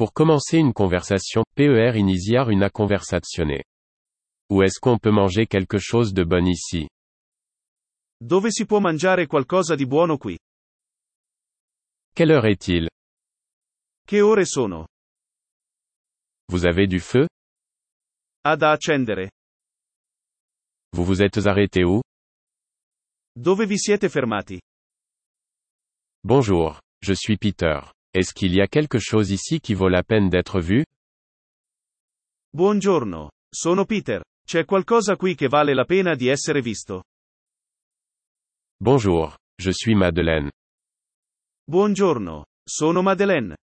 Pour commencer une conversation, per iniziare una conversazione. Où est-ce qu'on peut manger quelque chose de bon ici? Dove si può mangiare qualcosa di buono qui? Quelle heure est-il? Che ore sono? Vous avez du feu? Ha da accendere. Vous vous êtes arrêté où? Dove vi siete fermati? Bonjour, je suis Peter. Est-ce qu'il y a quelque chose ici qui vaut la peine d'être vu? Buongiorno, sono Peter. C'è qualcosa qui che vale la pena di essere visto? Bonjour, je suis Madeleine. Buongiorno, sono Madeleine.